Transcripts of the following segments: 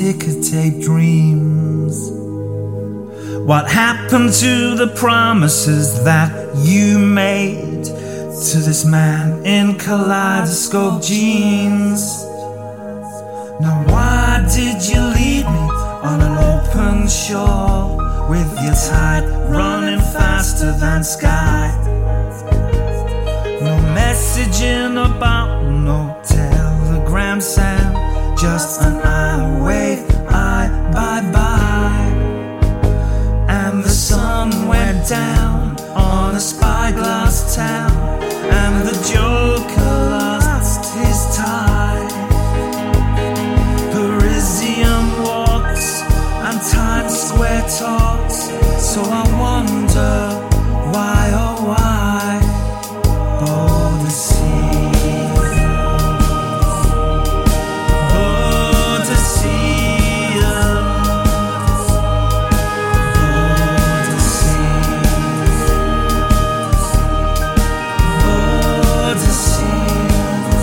ticker tape dreams. What happened to the promises that you made to this man in kaleidoscope jeans? Now why did you leave me on an open shore with your tide running faster than sky? No messaging about, no telegram sound, just an eye wave, bye-bye. And the sun went down on a spyglass town, and the joker lost his tie. Parisian walks and Times Square talks, so I wonder why, oh why, border seas, border seas, border seas, border seas.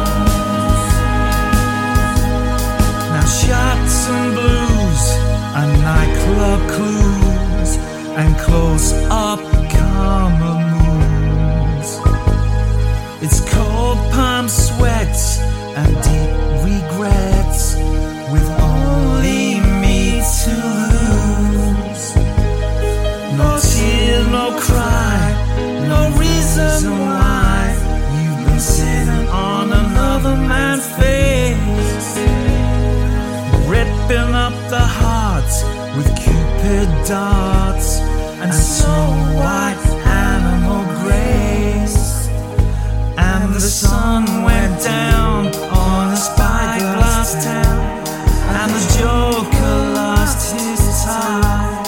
Now shots and blues and nightclub clues and close-up karma moons. It's cold palm sweats and deep regrets, with only me to lose. No tear, no cry, no reason why you've been sitting on another man's face, ripping up the hearts with Cupid darts and Snow White animal grace. And the sun went down on a spyglass town, and the joker lost his tie.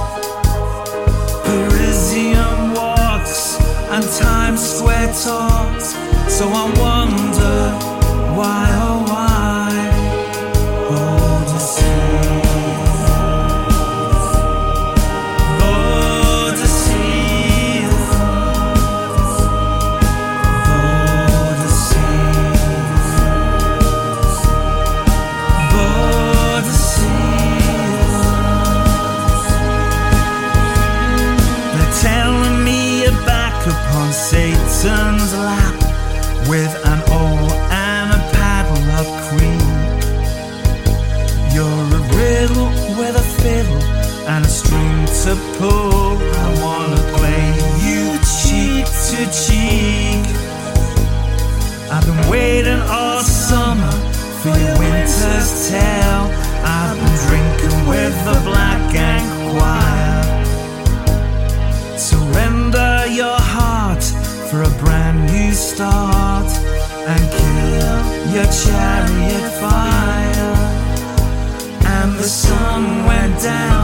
Parisian walks and Times Square talks, so I wonder why, oh why, border seas, border seas, border seas, border seas. They're telling me you're back upon Satan's lap with an oar and a paddle of cream. You're a riddle with a fiddle and a string to pull. I wanna play you cheek to cheek. I've been waiting all summer for your winter's tale. I've been drinking with the Black Gang Choir. Surrender your heart for a brand new start, and kill your chariot fire. And the sun went down